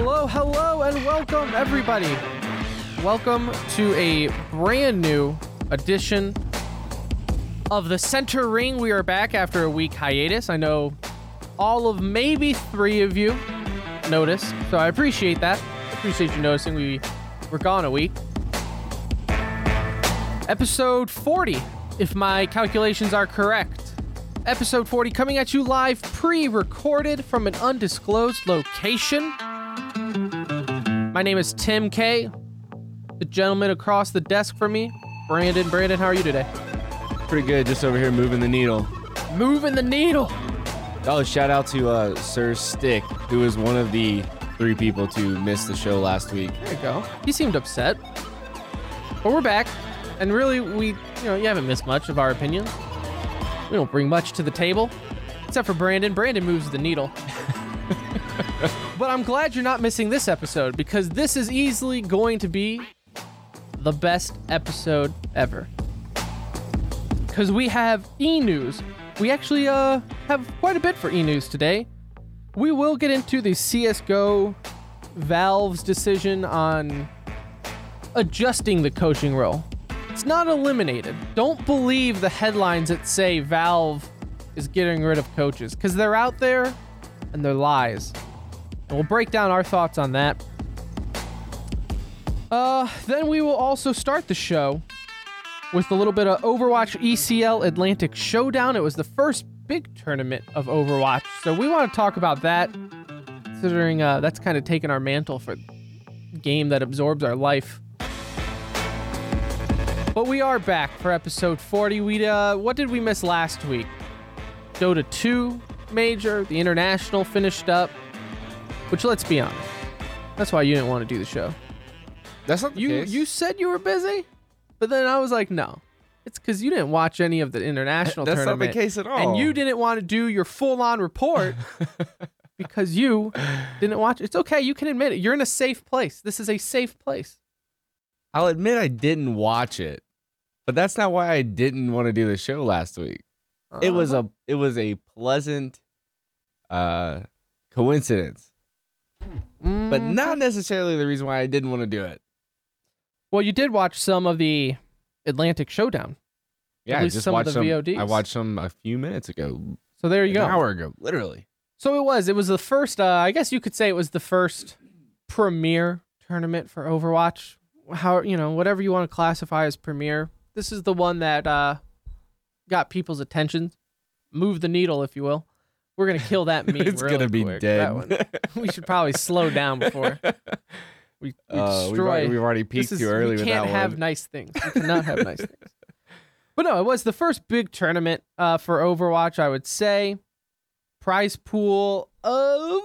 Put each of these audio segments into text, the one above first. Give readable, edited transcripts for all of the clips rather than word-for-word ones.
Hello, and welcome, everybody. Welcome to a brand new edition of the Center Ring. We are back after a week hiatus. I know all of maybe 3 of you noticed, so I appreciate that. I appreciate you noticing we were gone a week. Episode 40, if my calculations are correct. Episode 40 coming at you live, pre-recorded from an undisclosed location. My name is Tim K. The gentleman across the desk from me, Brandon. Brandon, how are you today? Pretty good, just over here moving the needle. Moving the needle. Oh, shout out to Sir Stick, who was one of the 3 people to miss the show last week. There you go. He seemed upset. But we're back. And really, you haven't missed much of our opinions. We don't bring much to the table. Except for Brandon. Brandon moves the needle. But I'm glad you're not missing this episode, because this is easily going to be the best episode ever. Because we have e-news. We actually have quite a bit for e-news today. We will get into the CSGO Valve's decision on adjusting the coaching role. It's not eliminated. Don't believe the headlines that say Valve is getting rid of coaches, because they're out there and they're lies. And we'll break down our thoughts on that. Then we will also start the show with a little bit of Overwatch ECL Atlantic Showdown. It was the first big tournament of Overwatch, so we want to talk about that, considering that's kind of taken our mantle for game that absorbs our life. But we are back for episode 40. What did we miss last week? Dota 2 Major, the International finished up, which, let's be honest, that's why you didn't want to do the show. That's not the case. You said you were busy, but then I was like, no. It's because you didn't watch any of the international tournament. That's not the case at all. And you didn't want to do your full-on report because you didn't watch it. It's okay. You can admit it. You're in a safe place. This is a safe place. I'll admit I didn't watch it, but that's not why I didn't want to do the show last week. It was a pleasant coincidence, but not necessarily the reason why I didn't want to do it. Well, you did watch some of the Atlantic Showdown. Yeah, I just watched some VODs. I watched some a few minutes ago. So there you go. An hour ago, literally. So it was the first, I guess you could say it was the first premier tournament for Overwatch. Whatever you want to classify as premier. This is the one that got people's attention. Move the needle, if you will. We're going to kill that meme. It's going to be quick. dead. We should probably slow down before we destroy. We've already peaked too early with that one. We can't have nice things. We cannot have nice things. But no, it was the first big tournament for Overwatch, I would say. Prize pool of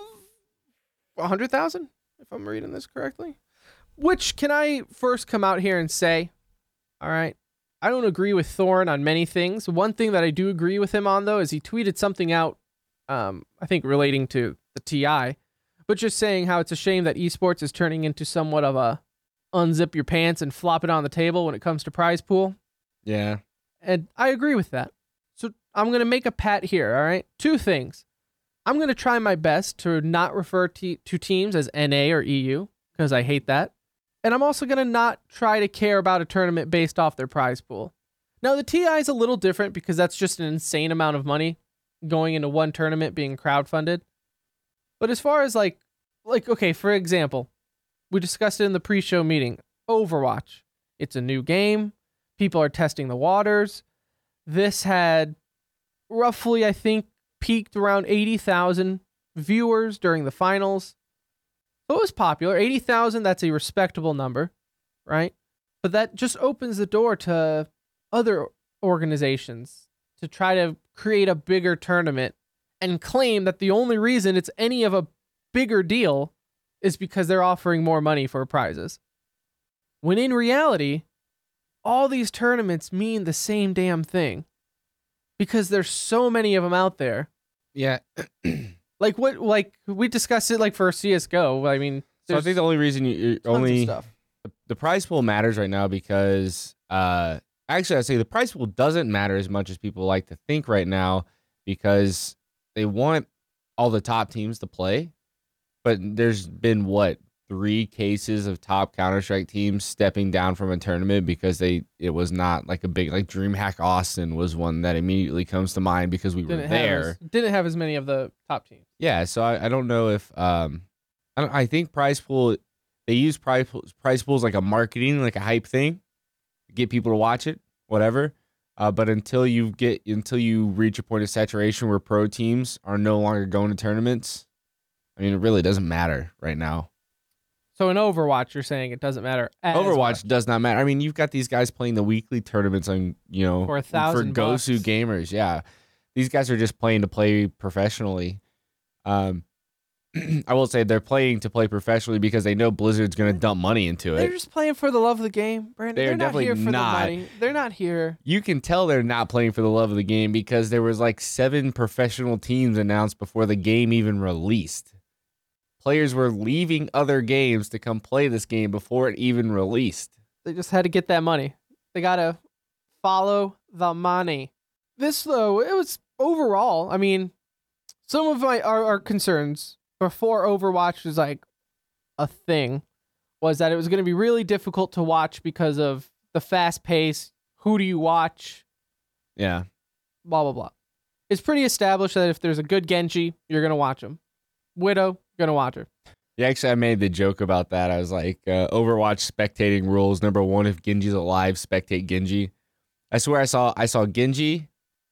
100,000, if I'm reading this correctly. Which, can I first come out here and say, all right, I don't agree with Thorn on many things. One thing that I do agree with him on, though, is he tweeted something out, I think relating to the TI, but just saying how it's a shame that esports is turning into somewhat of a unzip your pants and flop it on the table when it comes to prize pool. Yeah. And I agree with that. So I'm going to make a pat here, all right? 2 things. I'm going to try my best to not refer to teams as NA or EU, because I hate that. And I'm also going to not try to care about a tournament based off their prize pool. Now, the TI is a little different because that's just an insane amount of money going into one tournament being crowdfunded. But as far as like, okay, for example, we discussed it in the pre-show meeting. Overwatch. It's a new game. People are testing the waters. This had roughly, I think, peaked around 80,000 viewers during the finals. So it was popular. 80,000, that's a respectable number, right? But that just opens the door to other organizations to try to create a bigger tournament and claim that the only reason it's any of a bigger deal is because they're offering more money for prizes. When in reality, all these tournaments mean the same damn thing because there's so many of them out there. Yeah. Like we discussed it like for CSGO. I mean, so I think the only reason the prize pool matters right now because actually I'd say the prize pool doesn't matter as much as people like to think right now because they want all the top teams to play. But there's been, what, 3 cases of top Counter-Strike teams stepping down from a tournament because it was not like a big, like DreamHack Austin was one that immediately comes to mind because we were there. Didn't have as many of the top teams. Yeah, so I don't know if I think prize pool, they use prize pools like a marketing, like a hype thing, get people to watch it, whatever. But until you reach a point of saturation where pro teams are no longer going to tournaments, I mean, it really doesn't matter right now. So in Overwatch, you're saying it doesn't matter. Overwatch does not matter. I mean, you've got these guys playing the weekly tournaments on, for $1,000 Gosu gamers. Yeah, these guys are just playing to play professionally. I will say they're playing to play professionally because they know Blizzard's going to dump money into it. They're just playing for the love of the game, Brandon. They're definitely not here for not. the money. They're not here. You can tell they're not playing for the love of the game because there was like 7 professional teams announced before the game even released. Players were leaving other games to come play this game before it even released. They just had to get that money. They got to follow the money. This, though, it was overall, I mean, some of our concerns before Overwatch was like a thing was that it was going to be really difficult to watch because of the fast pace. Who do you watch? Yeah. Blah, blah, blah. It's pretty established that if there's a good Genji, you're going to watch him. Widow, you're going to watch her. Yeah, actually, I made the joke about that. I was like, Overwatch spectating rules. Number 1, if Genji's alive, spectate Genji. I swear I saw Genji,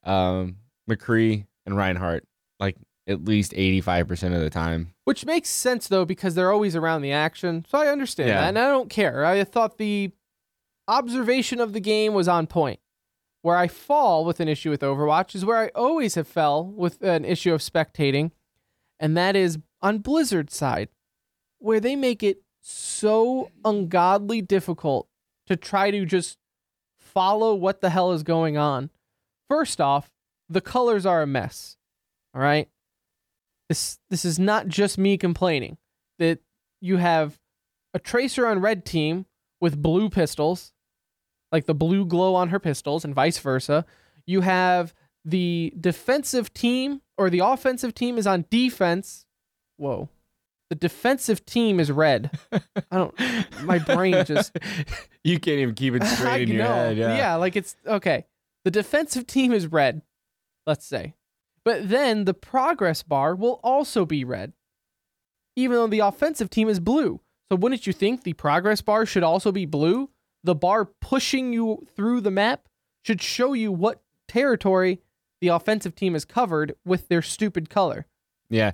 McCree, and Reinhardt like at least 85% of the time. Which makes sense, though, because they're always around the action. So I understand that, and I don't care. I thought the observation of the game was on point. Where I fall with an issue with Overwatch is where I always have fell with an issue of spectating, and that is on Blizzard's side, where they make it so ungodly difficult to try to just follow what the hell is going on. First off, the colors are a mess. All right? This is not just me complaining. That you have a Tracer on red team with blue pistols, like the blue glow on her pistols, and vice versa. You have the defensive team, or the offensive team is on defense. Whoa. The defensive team is red. My brain just... You can't even keep it straight in your head. Yeah, like it's... Okay. The defensive team is red, let's say. But then the progress bar will also be red, even though the offensive team is blue. So wouldn't you think the progress bar should also be blue? The bar pushing you through the map should show you what territory the offensive team is covered with their stupid color. Yeah.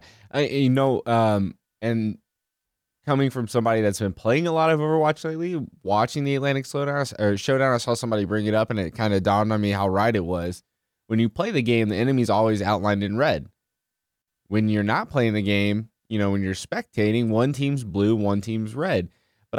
And coming from somebody that's been playing a lot of Overwatch lately, watching the Atlantic Showdown, I saw somebody bring it up and it kind of dawned on me how right it was. When you play the game, the enemy's always outlined in red. When you're not playing the game, when you're spectating, one team's blue, one team's red. But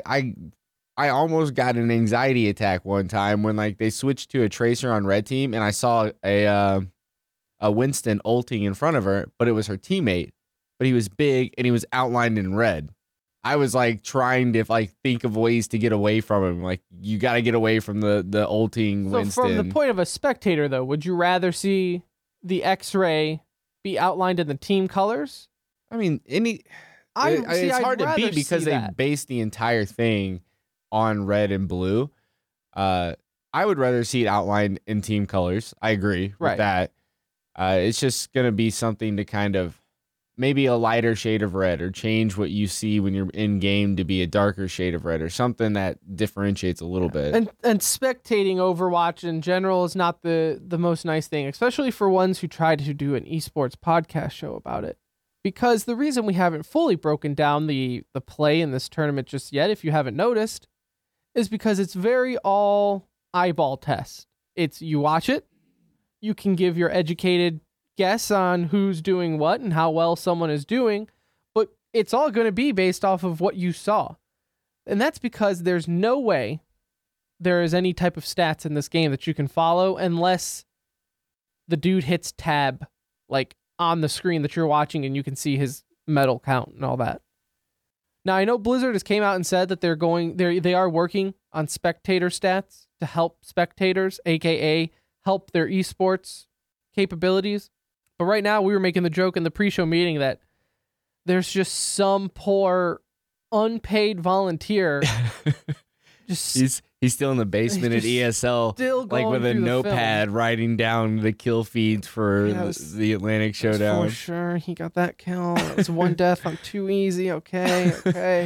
I almost got an anxiety attack one time when like they switched to a Tracer on red team and I saw a Winston ulting in front of her, but it was her teammate. But he was big and he was outlined in red. I was like trying to think of ways to get away from him. Like, you got to get away from the ulting Winston. So from the point of a spectator, though, would you rather see the X-ray be outlined in the team colors? I mean, it's hard to beat because they base the entire thing on red and blue. I would rather see it outlined in team colors. I agree with that. It's just going to be something to kind of maybe a lighter shade of red, or change what you see when you're in game to be a darker shade of red, or something that differentiates a little bit. And spectating Overwatch in general is not the most nice thing, especially for ones who try to do an esports podcast show about it. Because the reason we haven't fully broken down the play in this tournament just yet, if you haven't noticed, is because it's very all eyeball test. It's you watch it, you can give your educated guess on who's doing what and how well someone is doing, but it's all going to be based off of what you saw. And that's because there's no way there is any type of stats in this game that you can follow unless the dude hits tab like on the screen that you're watching and you can see his medal count and all that. Now, I know Blizzard has came out and said that they are working on spectator stats to help spectators, aka help their esports capabilities. But right now, we were making the joke in the pre-show meeting that there's just some poor unpaid volunteer just He's still in the basement at ESL, still like with a going through the notepad writing down the kill feeds for the Atlantic Showdown. For sure, he got that kill. That was one death on Too Easy. Okay.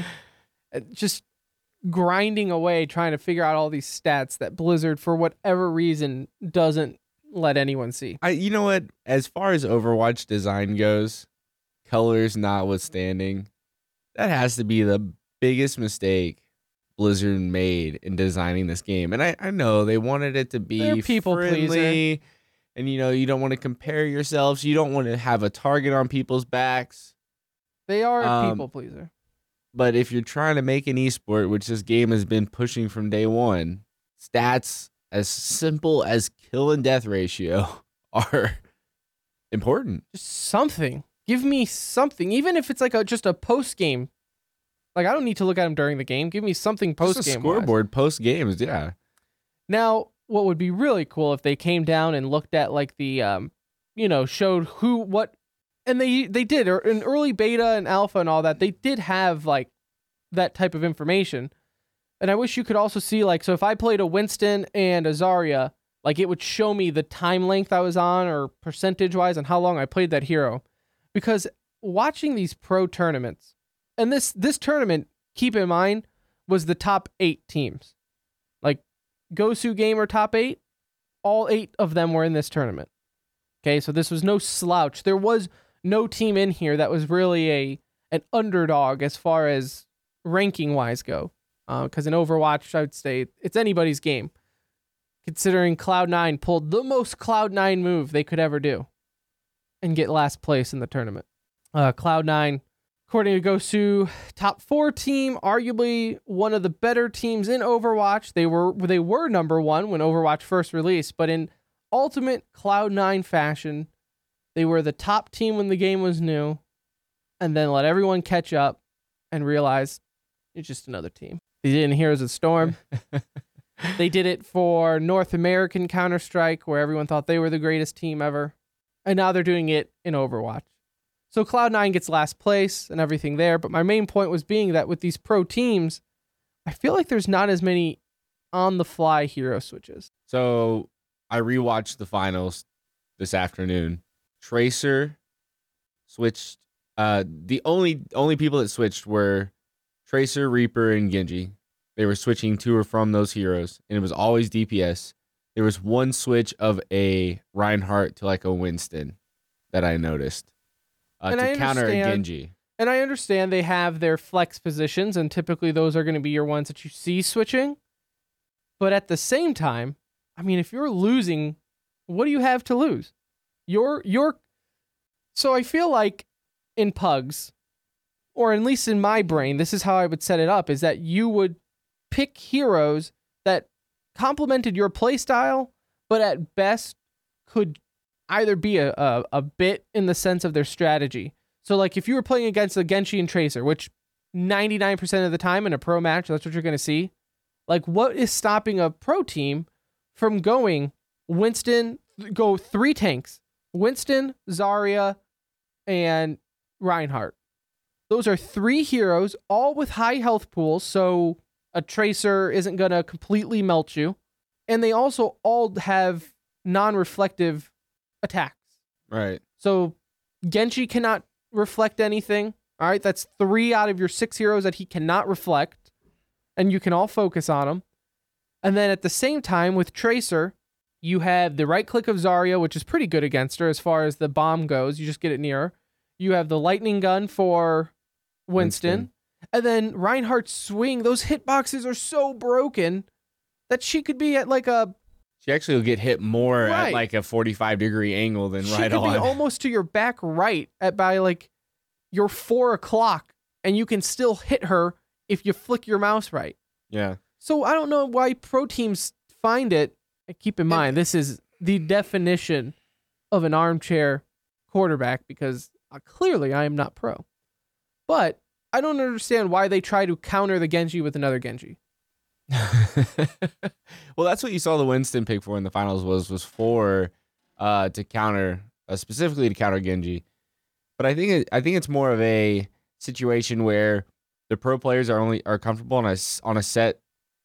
Just grinding away, trying to figure out all these stats that Blizzard, for whatever reason, doesn't let anyone see. You know what? As far as Overwatch design goes, colors notwithstanding, that has to be the biggest mistake Blizzard made in designing this game. And I know they wanted it to be They're people friendly, pleaser. and you don't want to compare yourselves. You don't want to have a target on people's backs. They are a people pleaser. But if you're trying to make an esport, which this game has been pushing from day one, stats as simple as kill and death ratio are important. Just something. Give me something, even if it's like just a post game. Like, I don't need to look at them during the game. Give me something post game. Just a scoreboard post games, yeah. Now, what would be really cool if they came down and looked at like the, showed who, what, and they did in early beta and alpha and all that. They did have like that type of information, and I wish you could also see like, so if I played a Winston and a Zarya, like it would show me the time length I was on or percentage wise on how long I played that hero, because watching these pro tournaments. And this tournament, keep in mind, was the top 8 teams. Like, Gosu Gamer top 8, all 8 of them were in this tournament. Okay, so this was no slouch. There was no team in here that was really an underdog as far as ranking-wise go. Because in Overwatch, I would say it's anybody's game. Considering Cloud9 pulled the most Cloud9 move they could ever do and get last place in the tournament. Cloud9... according to Gosu, top 4 team, arguably one of the better teams in Overwatch. They were number 1 when Overwatch first released, but in ultimate Cloud9 fashion, they were the top team when the game was new, and then let everyone catch up and realize it's just another team. They did it in Heroes of the Storm. They did it for North American Counter-Strike, where everyone thought they were the greatest team ever, and now they're doing it in Overwatch. So Cloud9 gets last place and everything there, but my main point was being that with these pro teams, I feel like there's not as many on-the-fly hero switches. So I rewatched the finals this afternoon. Tracer switched. The only people that switched were Tracer, Reaper, and Genji. They were switching to or from those heroes, and it was always DPS. There was one switch of a Reinhardt to like a Winston that I noticed. To counter a Genji. And I understand they have their flex positions, and typically those are going to be your ones that you see switching. But at the same time, I mean, if you're losing, what do you have to lose? So I feel like in Pugs, or at least in my brain, this is how I would set it up, is that you would pick heroes that complemented your playstyle, but at best could either be a bit in the sense of their strategy. So like if you were playing against a Genji and Tracer, which 99% of the time in a pro match, that's what you're going to see. Like, what is stopping a pro team from going Winston, go 3 tanks, Winston, Zarya, and Reinhardt. Those are 3 heroes, all with high health pools, so a Tracer isn't going to completely melt you. And they also all have non-reflective attacks. Right. So Genji cannot reflect anything. All right, that's 3 out of your 6 heroes that he cannot reflect, and you can all focus on him. And then at the same time with Tracer, you have the right click of Zarya, which is pretty good against her as far as the bomb goes. You just get it near her. You have the lightning gun for Winston. And then Reinhardt's swing, those hitboxes are so broken that she could be at like a... She actually will get hit more at like a 45-degree angle than right on. She could be almost to your back right by like your 4 o'clock, and you can still hit her if you flick your mouse right. Yeah. So I don't know why pro teams find it. Keep in mind, this is the definition of an armchair quarterback, because clearly I am not pro. But I don't understand why they try to counter the Genji with another Genji. Well, that's what you saw the Winston pick for in the finals was for to counter specifically to counter Genji. But I think it's more of a situation where the pro players are comfortable on a set,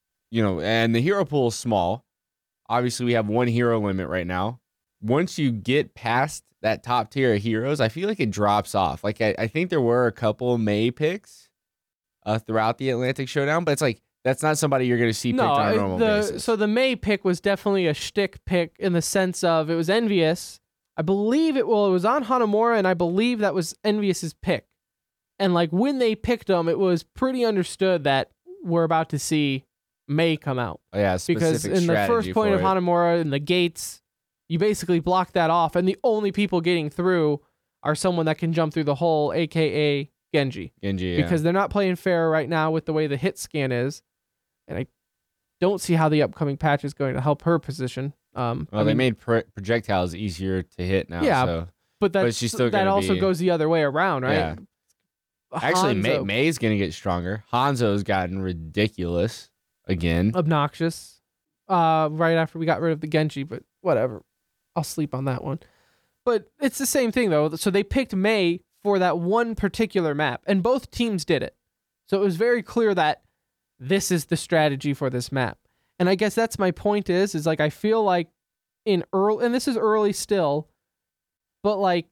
and the hero pool is small. Obviously, we have one hero limit right now. Once you get past that top tier of heroes, I feel like it drops off. Like I think there were a couple Mei picks throughout the Atlantic Showdown, but it's like that's not somebody you're going to see picked on a normal basis. So the Mei pick was definitely a shtick pick in the sense of it was Envious. I believe it was on Hanamura, and I believe that was Envious's pick. And like when they picked him, it was pretty understood that we're about to see Mei come out. Oh, yeah, because in the first point of Hanamura in the gates, you basically block that off, and the only people getting through are someone that can jump through the hole, aka Genji. Because they're not playing fair right now with the way the hit scan is, and I don't see how the upcoming patch is going to help her position. They made projectiles easier to hit now. Yeah, so. but she's still that also goes the other way around, right? Yeah. Actually, Mei's going to get stronger. Hanzo's gotten ridiculous again. Obnoxious. Right after we got rid of the Genji, but whatever. I'll sleep on that one. But it's the same thing, though. So they picked Mei for that one particular map, and both teams did it. So it was very clear that this is the strategy for this map. And I guess that's my point is like I feel like and this is early still, but like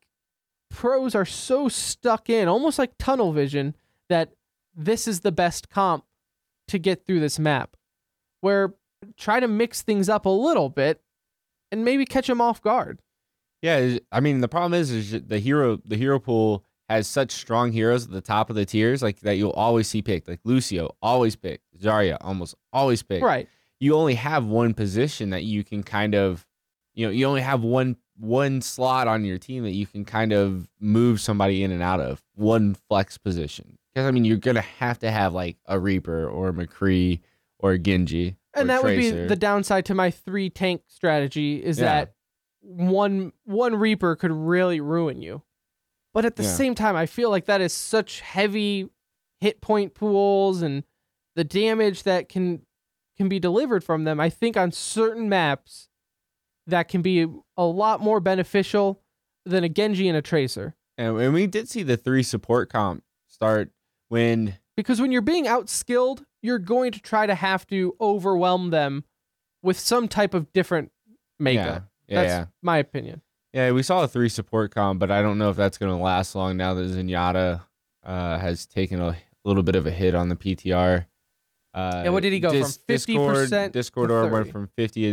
pros are so stuck in, almost like tunnel vision, that this is the best comp to get through this map. Where try to mix things up a little bit and maybe catch them off guard. Yeah, I mean the problem is the hero pool has such strong heroes at the top of the tiers, like that you'll always see picked. Like Lucio, always picked. Zarya, almost always picked. Right. You only have one position that you can kind of, you only have one slot on your team that you can kind of move somebody in and out of, one flex position. Because I mean, you're gonna have to have like a Reaper or a McCree or a Genji. And that Tracer. would be the downside to my 3 tank strategy is that one Reaper could really ruin you. But at the same time, I feel like that is such heavy hit point pools and the damage that can be delivered from them. I think on certain maps that can be a lot more beneficial than a Genji and a Tracer. And we did see the 3 support comp start because when you're being outskilled, you're going to try to have to overwhelm them with some type of different makeup. That's my opinion. Yeah, we saw a 3 support comp, but I don't know if that's going to last long now that Zenyatta has taken a little bit of a hit on the PTR. And what did he go from 50%? Discord Orb went from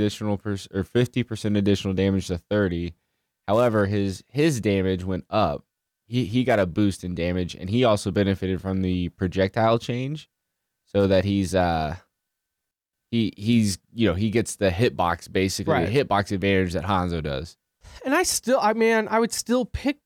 50% additional damage to 30. However, his damage went up. He got a boost in damage, and he also benefited from the projectile change, so that he gets the hitbox basically, the hitbox advantage that Hanzo does. And I would still pick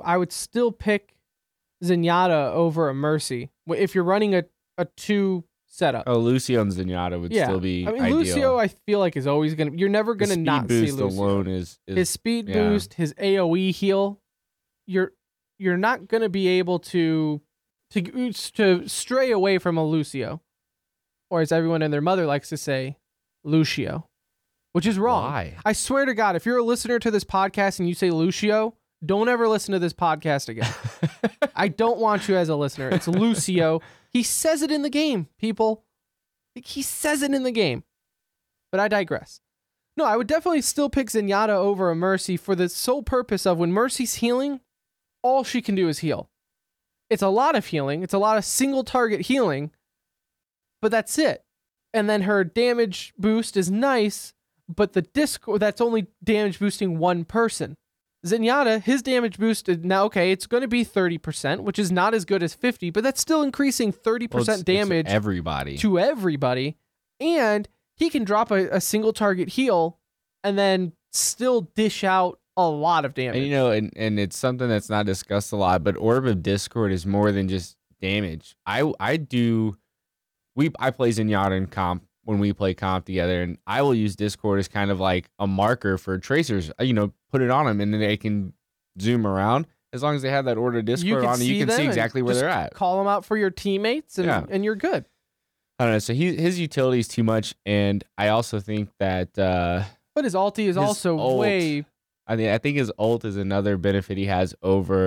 Zenyatta over a Mercy if you're running a 2 setup. Oh, Lucio and Zenyatta would still be ideal. Lucio, I feel like is always gonna. You're never gonna not see Lucio. Alone is his speed boost, his AOE heal. You're not gonna be able to stray away from a Lucio, or as everyone and their mother likes to say, Lucio, which is wrong. Why? I swear to God, if you're a listener to this podcast and you say Lucio, don't ever listen to this podcast again. I don't want you as a listener. It's Lucio. He says it in the game, people. He says it in the game. But I digress. No, I would definitely still pick Zenyatta over a Mercy for the sole purpose of when Mercy's healing, all she can do is heal. It's a lot of healing. It's a lot of single target healing. But that's it. And then her damage boost is nice, but that's only damage boosting one person. Zenyatta, his damage boost is now, it's going to be 30%, which is not as good as 50, but that's still increasing 30% damage to everybody. And he can drop a single target heal and then still dish out a lot of damage. And and it's something that's not discussed a lot, but Orb of Discord is more than just damage. I play Zenyatta in comp when we play comp together, and I will use Discord as kind of like a marker for tracers. Put it on them, and then they can zoom around. As long as they have that Orb of Discord on, you can see exactly where they're at. Call them out for your teammates, and you're good. I don't know. So his utility is too much, and I also think that. But his ulti is also way. I think his ult is another benefit he has over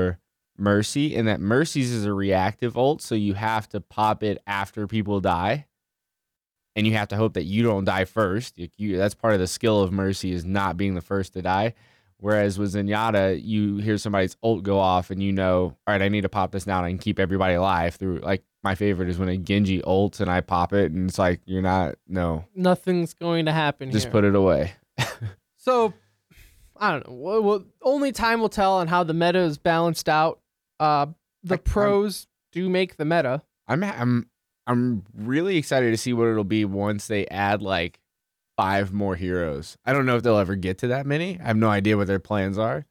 Mercy, and that Mercy's is a reactive ult, so you have to pop it after people die. And you have to hope that you don't die first. That's part of the skill of Mercy, is not being the first to die. Whereas with Zenyatta, you hear somebody's ult go off and you know, all right, I need to pop this now and I can keep everybody alive through, like, my favorite is when a Genji ults and I pop it and it's like, Nothing's going to happen just here. put it away. So, I don't know. Well, only time will tell on how the meta is balanced out. The pros do make the meta. I'm really excited to see what it'll be once they add like 5 more heroes. I don't know if they'll ever get to that many. I have no idea what their plans are.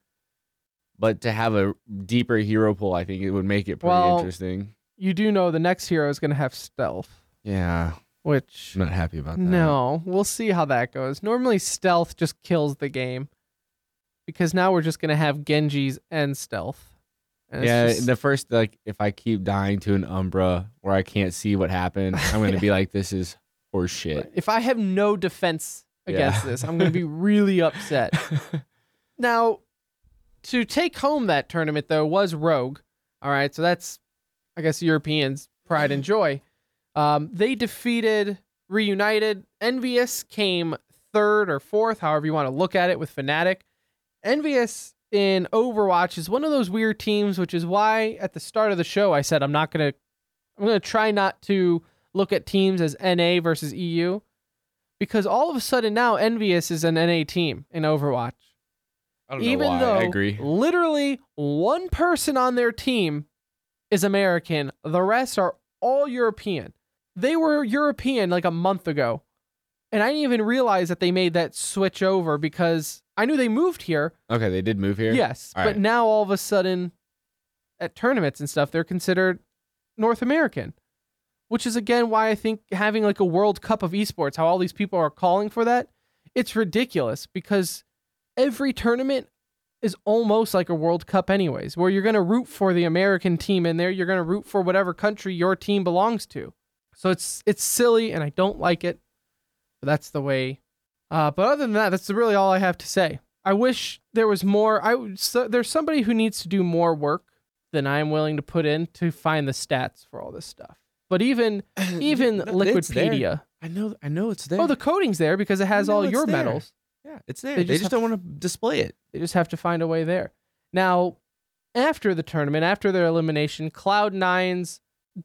But to have a deeper hero pool, I think it would make it pretty interesting. You do know the next hero is going to have stealth. Yeah. Which I'm not happy about that. No, we'll see how that goes. Normally stealth just kills the game. Because now we're just going to have Genjis and stealth. And the first, like, if I keep dying to an Umbra where I can't see what happened, I'm going to be like, this is horse shit. If I have no defense against this, I'm going to be really upset. Now, to take home that tournament, though, was Rogue. All right, so that's, I guess, Europeans' pride and joy. They defeated Reunited. Envious came 3rd or 4th, however you want to look at it, with Fnatic. Envious in Overwatch is one of those weird teams, which is why at the start of the show I said I'm going to try not to look at teams as NA versus EU, because all of a sudden now Envious is an NA team in Overwatch. I don't know why. I agree. Literally one person on their team is American. The rest are all European. They were European like a month ago. And I didn't even realize that they made that switch over, because I knew they moved here. Okay, they did move here? Yes, but now all of a sudden at tournaments and stuff, they're considered North American, which is, again, why I think having like a World Cup of esports, how all these people are calling for that, it's ridiculous, because every tournament is almost like a World Cup anyways, where you're going to root for the American team in there. You're going to root for whatever country your team belongs to. So it's silly, and I don't like it. But that's the way. But other than that, that's really all I have to say. I wish there was more. There's somebody who needs to do more work than I'm willing to put in to find the stats for all this stuff. But even Liquidpedia. I know it's there. Oh, the coding's there because it has all your medals. Yeah, it's there. They just don't want to display it. They just have to find a way there. Now, after the tournament, after their elimination, Cloud9's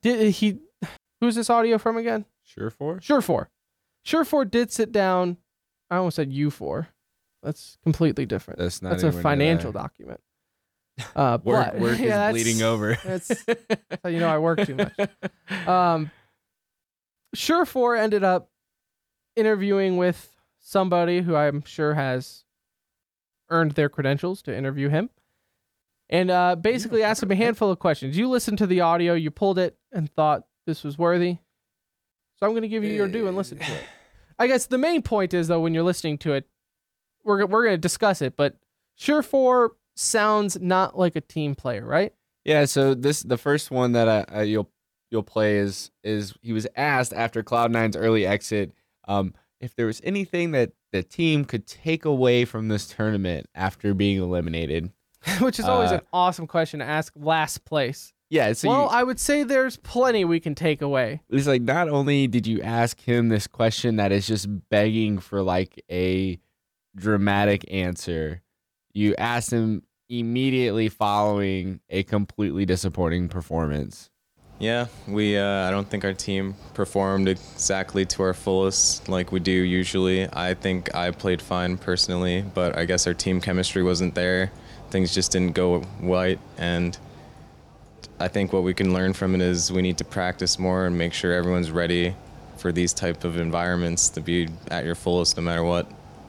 who's this audio from again? Surefour. Surefour did sit down. I almost said U4. That's completely different. That's a financial document. Work is bleeding over. That's how you know I work too much. Surefour ended up interviewing with somebody who I'm sure has earned their credentials to interview him. And basically asked him a handful of questions. You listened to the audio, you pulled it, and thought this was worthy. So I'm going to give you your due and listen to it. I guess the main point is, though, when you're listening to it, we're going to discuss it, but Surefour sounds not like a team player, right? Yeah, so the first one that you'll play is he was asked after Cloud9's early exit if there was anything that the team could take away from this tournament after being eliminated. Which is always an awesome question to ask last place. Yeah, so I would say there's plenty we can take away. It's like, not only did you ask him this question that is just begging for like a dramatic answer, you asked him immediately following a completely disappointing performance. Yeah, I don't think our team performed exactly to our fullest like we do usually. I think I played fine personally, but I guess our team chemistry wasn't there. Things just didn't go right, and I think what we can learn from it is we need to practice more and make sure everyone's ready for these type of environments to be at your fullest no matter what.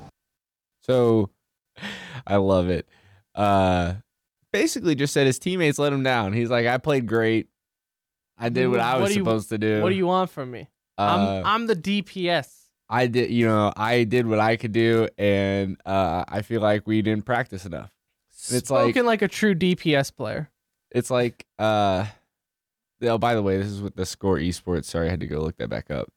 So, I love it. Basically just said his teammates let him down. He's like, I played great. I did what I was supposed to do. What do you want from me? I'm the DPS. I did what I could do, and I feel like we didn't practice enough. It's spoken like a true DPS player. It's like, by the way, this is with the Score Esports. Sorry, I had to go look that back up.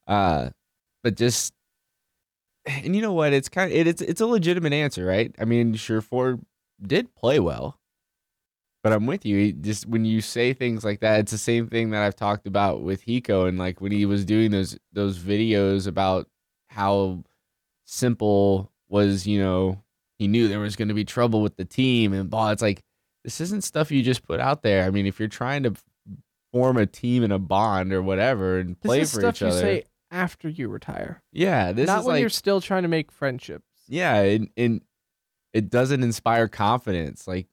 But just, and you know what? It's it's a legitimate answer, right? I mean, Surefour did play well. But I'm with you. Just when you say things like that, it's the same thing that I've talked about with Hiko, and like when he was doing those videos about how simple was, he knew there was going to be trouble with the team and blah. It's like, this isn't stuff you just put out there. I mean, if you're trying to form a team and a bond or whatever and play this is for stuff each other, you say after you retire. Yeah, this not is when like, you're still trying to make friendships. Yeah, and it doesn't inspire confidence. Like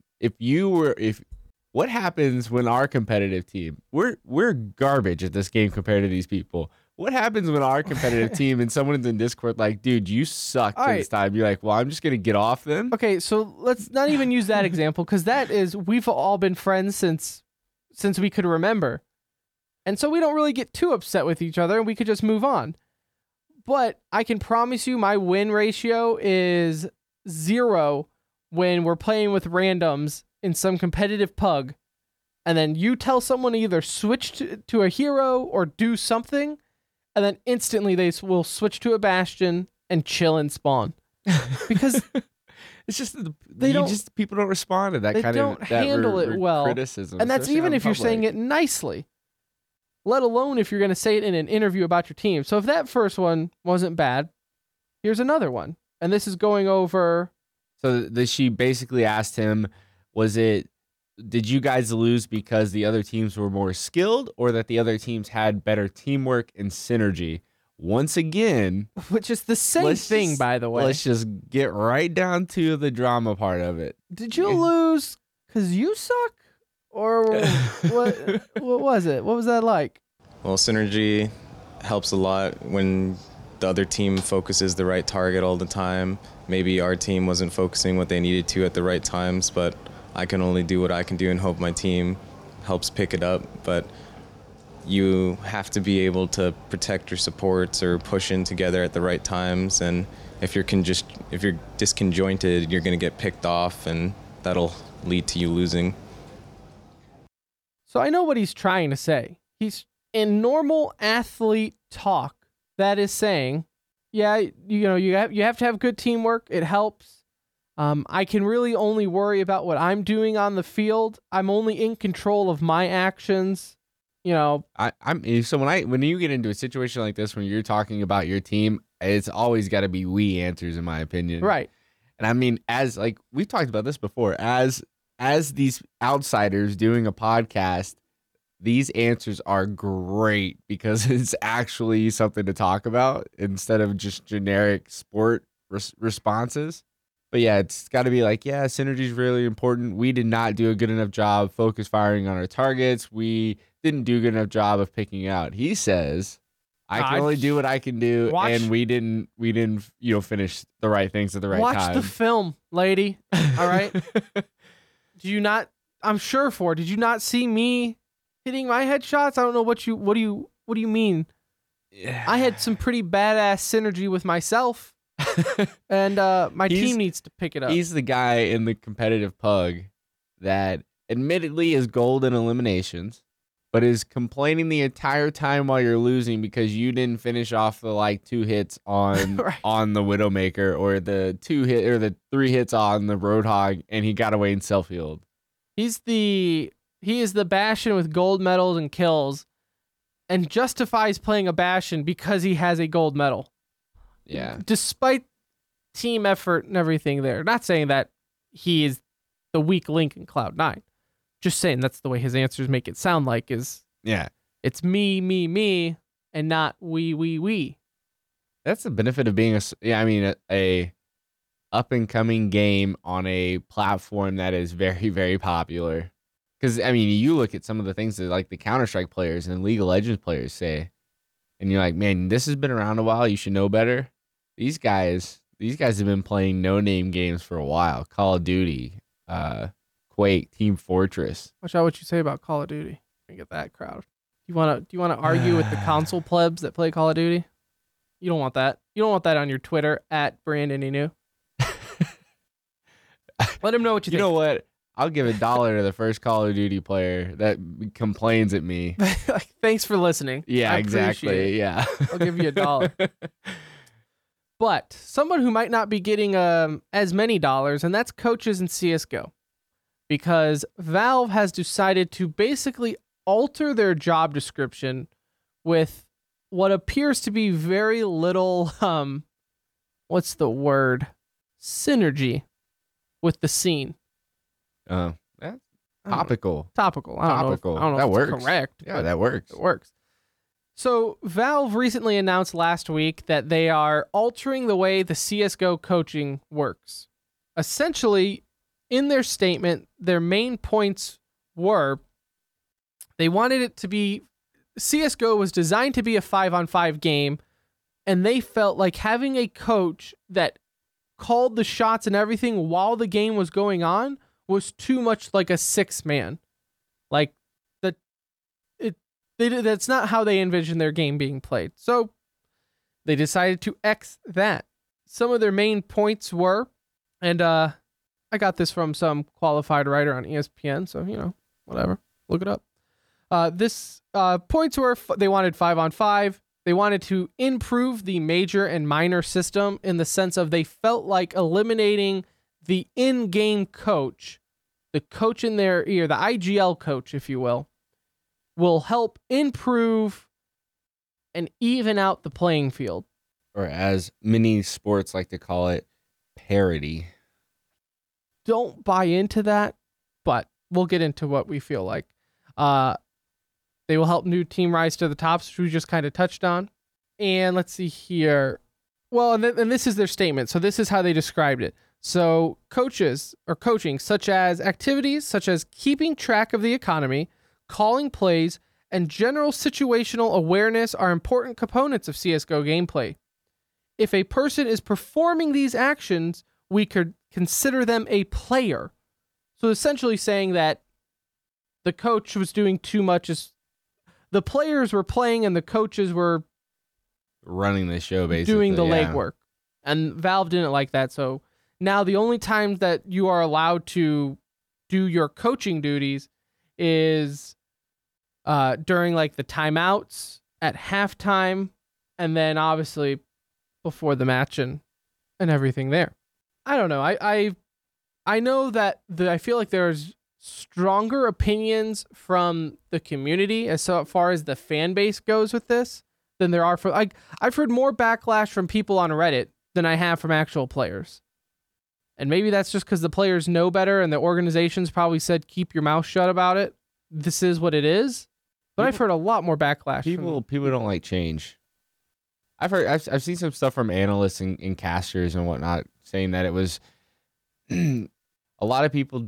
what happens when our competitive team, we're garbage at this game compared to these people. What happens when our competitive team and someone's in Discord like, dude, you suck this time? You're like, well, I'm just gonna get off then. Okay, so let's not even use that example, because we've all been friends since we could remember, and so we don't really get too upset with each other, and we could just move on. But I can promise you, my win ratio is 0 when we're playing with randoms in some competitive pug, and then you tell someone to either switch to a hero or do something, and then instantly they will switch to a bastion and chill and spawn. Because it's just people don't respond to that kind of they don't handle it well. Criticism, and that's even if you're saying it nicely, let alone if you're going to say it in an interview about your team. So if that first one wasn't bad, here's another one. And this is going over. So she basically asked him, did you guys lose because the other teams were more skilled, or that the other teams had better teamwork and synergy? Once again, which is the same thing, by the way. Let's just get right down to the drama part of it. Did you lose because you suck? Or what was it? What was that like? Well, synergy helps a lot when the other team focuses the right target all the time. Maybe our team wasn't focusing what they needed to at the right times, but I can only do what I can do and hope my team helps pick it up. But you have to be able to protect your supports or push in together at the right times. And if you're disconjointed, you're going to get picked off, and that'll lead to you losing. So I know what he's trying to say. He's in normal athlete talk. That is saying, yeah, you have to have good teamwork. It helps. I can really only worry about what I'm doing on the field. I'm only in control of my actions. So when you get into a situation like this, when you're talking about your team, it's always got to be we answers, in my opinion. Right. And I mean, as like we've talked about this before, as these outsiders doing a podcast, these answers are great because it's actually something to talk about instead of just generic sport responses. But yeah, it's got to be like, yeah, synergy is really important. We did not do a good enough job focus firing on our targets. We didn't do a good enough job of picking out. He says, I can only do what I can do, and we didn't finish the right things at the right time. Watch the film, lady. All right. Did you not see me hitting my headshots? I don't know what do you mean? Yeah. I had some pretty badass synergy with myself. And my team needs to pick it up. He's the guy in the competitive pug that admittedly is gold in eliminations, but is complaining the entire time while you're losing because you didn't finish off the 2 hits on right. on the Widowmaker, or the 3 hits on the Roadhog, and he got away in self-healed. He is the Bastion with gold medals and kills, and justifies playing a Bastion because he has a gold medal. Yeah. Despite team effort and everything there. Not saying that he is the weak link in Cloud9. Just saying that's the way his answers make it sound like is... Yeah. It's me, and not we. That's the benefit of being a up-and-coming game on a platform that is very, very popular. Because, you look at some of the things that the Counter-Strike players and League of Legends players say, and you're like, man, this has been around a while. You should know better. These guys have been playing no-name games for a while. Call of Duty, Quake, Team Fortress. Watch out what you say about Call of Duty. Get that crowd. Do you want to argue with the console plebs that play Call of Duty? You don't want that. You don't want that on your Twitter at Brandon Inu. Let him know what you think. You know what? I'll give $1 to the first Call of Duty player that complains at me. Thanks for listening. Yeah, exactly. Yeah. I'll give you $1. But someone who might not be getting as many dollars, and that's coaches in CSGO. because Valve has decided to basically alter their job description with what appears to be very little, what's the word? Synergy with the scene. That's topical. Topical. Topical. I don't know That if works. it's correct. Yeah, but that works. It works. So Valve recently announced last week that they are altering the way the CSGO coaching works. Essentially, in their statement, their main points were they wanted it to be CSGO was designed to be a 5-on-5 game, and they felt like having a coach that called the shots and everything while the game was going on was too much like a 6-man. Like that's not how they envisioned their game being played. So they decided to X that. Some of their main points were, and I got this from some qualified writer on ESPN, so whatever, look it up. This points were they wanted 5-on-5. They wanted to improve the major and minor system in the sense of they felt like eliminating the in-game coach, the coach in their ear, the IGL coach, if you will help improve and even out the playing field. Or as many sports like to call it, parity. Don't buy into that, but we'll get into what we feel like. They will help new team rise to the tops, which we just kind of touched on. And let's see here. Well, and this is their statement. So this is how they described it. So coaches or coaching, such as activities such as keeping track of the economy, calling plays, and general situational awareness are important components of CSGO gameplay. If a person is performing these actions, we could consider them a player. So essentially saying that the coach was doing too much, the players were playing and the coaches were running the show, basically. Doing the legwork. And Valve didn't like that, so now the only times that you are allowed to do your coaching duties is during like the timeouts, at halftime, and then obviously before the match and everything there. I don't know. I know that I feel like there's stronger opinions from the community as far as the fan base goes with this than there are for I've heard more backlash from people on Reddit than I have from actual players. And maybe that's just because the players know better and the organizations probably said keep your mouth shut about it. This is what it is. But I've heard a lot more backlash. People don't like change. I've seen some stuff from analysts and casters and whatnot saying that it was a lot of people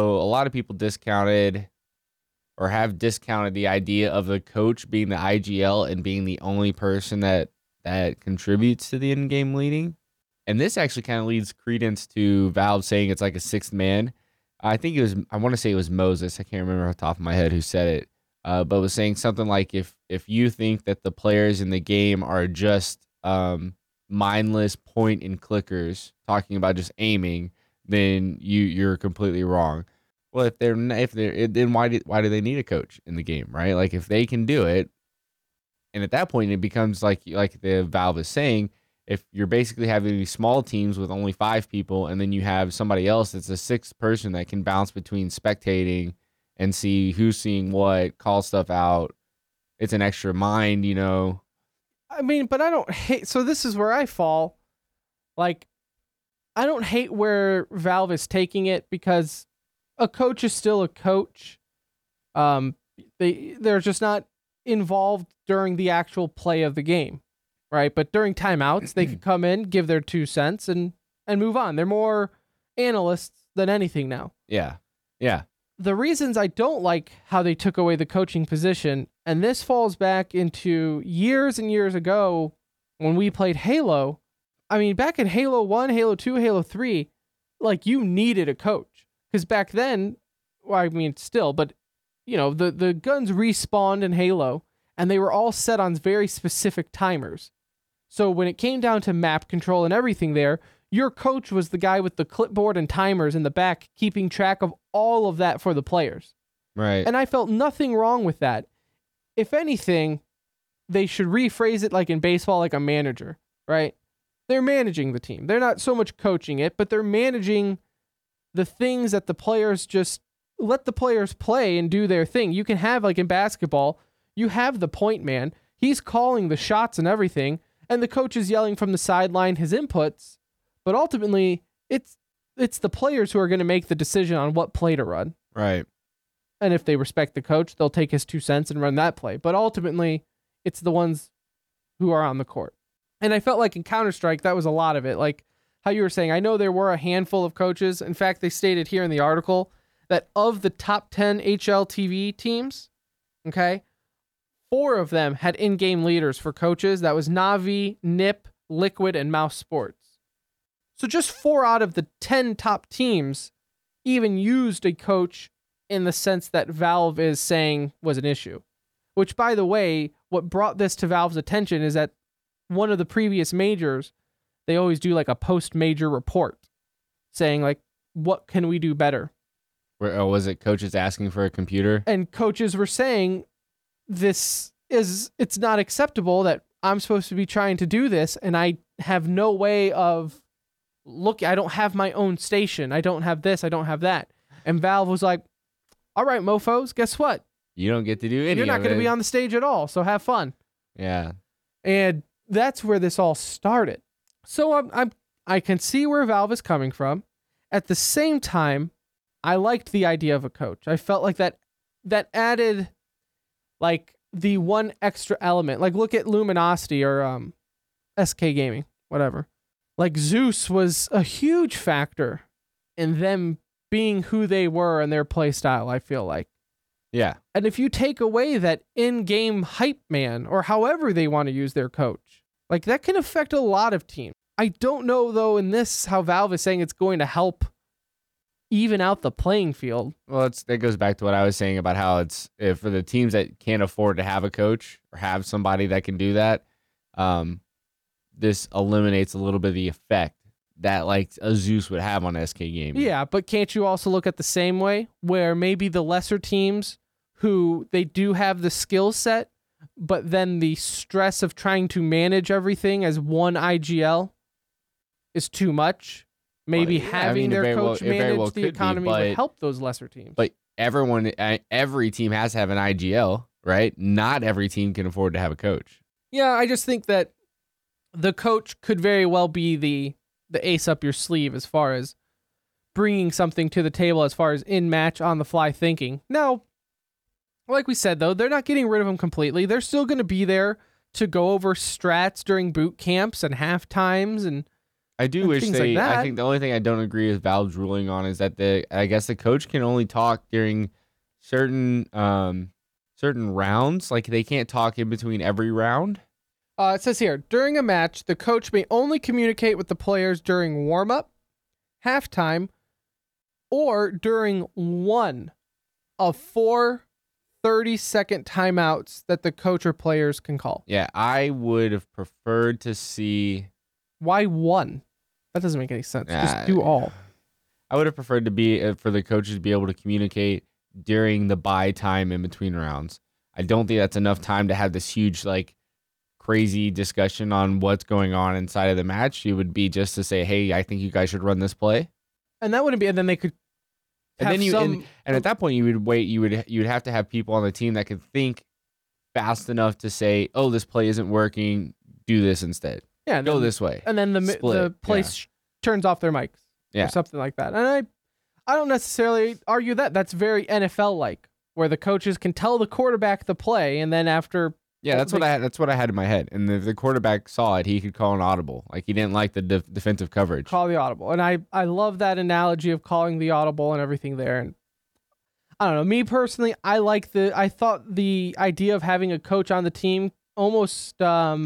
discounted or have discounted the idea of the coach being the IGL and being the only person that contributes to the in-game leading. And this actually kind of leads credence to Valve saying it's like a 6th man. I want to say it was Moses. I can't remember off the top of my head who said it. But was saying something like if you think that the players in the game are just mindless point and clickers talking about just aiming, then you're completely wrong. Well, then why do they need a coach in the game, right? Like if they can do it, and at that point it becomes like the Valve is saying, if you're basically having these small teams with only 5 people, and then you have somebody else that's a 6th person that can bounce between spectating and see who's seeing what, call stuff out. It's an extra mind, I mean, but I don't hate. So this is where I fall. Like, I don't hate where Valve is taking it because a coach is still a coach. They're just not involved during the actual play of the game, right? But during timeouts, they could come in, give their 2 cents, and move on. They're more analysts than anything now. Yeah. The reasons I don't like how they took away the coaching position, and this falls back into years and years ago when we played Halo. I mean, back in Halo 1, Halo 2, Halo 3, like you needed a coach. Because back then, well, I mean, still, but the guns respawned in Halo, and they were all set on very specific timers. So when it came down to map control and everything there, your coach was the guy with the clipboard and timers in the back, keeping track of all of that for the players. Right. And I felt nothing wrong with that. If anything, they should rephrase it like in baseball, like a manager, right? They're managing the team. They're not so much coaching it, but they're managing the things that the players just let the players play and do their thing. You can have, like in basketball, you have the point man. He's calling the shots and everything, and the coach is yelling from the sideline his inputs. But ultimately, it's the players who are going to make the decision on what play to run. Right. And if they respect the coach, they'll take his 2 cents and run that play. But ultimately, it's the ones who are on the court. And I felt like in Counter-Strike, that was a lot of it. Like how you were saying, I know there were a handful of coaches. In fact, they stated here in the article that of the top 10 HLTV teams, okay, 4 of them had in-game leaders for coaches. That was Navi, NIP, Liquid, and Mouse Sports. So just 4 out of the 10 top teams even used a coach in the sense that Valve is saying was an issue. Which, by the way, what brought this to Valve's attention is that one of the previous majors, they always do like a post-major report saying like, what can we do better? Was it coaches asking for a computer? And coaches were saying, it's not acceptable that I'm supposed to be trying to do this and I have no way of, I don't have my own station. I don't have this. I don't have that. And Valve was like, all right, mofos, guess what? You don't get to do anything. You're not going to be on the stage at all, so have fun. Yeah. And that's where this all started. So I can see where Valve is coming from. At the same time, I liked the idea of a coach. I felt like that added like the one extra element. Like look at Luminosity or SK Gaming, whatever. Like Zeus was a huge factor in them being who they were and their play style, I feel like. Yeah. And if you take away that in-game hype man or however they want to use their coach, like that can affect a lot of teams. I don't know though in this how Valve is saying it's going to help even out the playing field. Well, that goes back to what I was saying about how it's for the teams that can't afford to have a coach or have somebody that can do that. This eliminates a little bit of the effect that like a Zeus would have on SK Gaming. Yeah, but can't you also look at the same way where maybe the lesser teams who they do have the skill set, but then the stress of trying to manage everything as one IGL is too much? Maybe having their coach manage the economy would help those lesser teams. But every team has to have an IGL, right? Not every team can afford to have a coach. Yeah, I just think that the coach could very well be the ace up your sleeve as far as bringing something to the table as far as in-match, on-the-fly thinking. Now, like we said, though, they're not getting rid of him completely. They're still going to be there to go over strats during boot camps and half times and I do wish they. Like I think the only thing I don't agree with Valve's ruling on is that I guess the coach can only talk during certain rounds. Like they can't talk in between every round. It says here, during a match, the coach may only communicate with the players during warm-up, halftime, or during one of 4 30-second timeouts that the coach or players can call. Yeah, I would have preferred to see... Why one? That doesn't make any sense. Just do all. I would have preferred to be for the coaches to be able to communicate during the bye time in between rounds. I don't think that's enough time to have this huge, like, crazy discussion on what's going on inside of the match. It would be just to say, hey, I think you guys should run this play. And that wouldn't be, and then they could and then and at that point you would wait, you would have to have people on the team that could think fast enough to say, oh, this play isn't working, do this instead. Yeah, go this way. And then the place turns off their mics. Yeah. Or something like that. And I don't necessarily argue that. That's very NFL-like, where the coaches can tell the quarterback the play, and then after... Yeah, that's what I had in my head. And if the quarterback saw it, he could call an audible. Like, he didn't like the defensive coverage. Call the audible. And I love that analogy of calling the audible and everything there. And I don't know. Me personally, I thought the idea of having a coach on the team almost...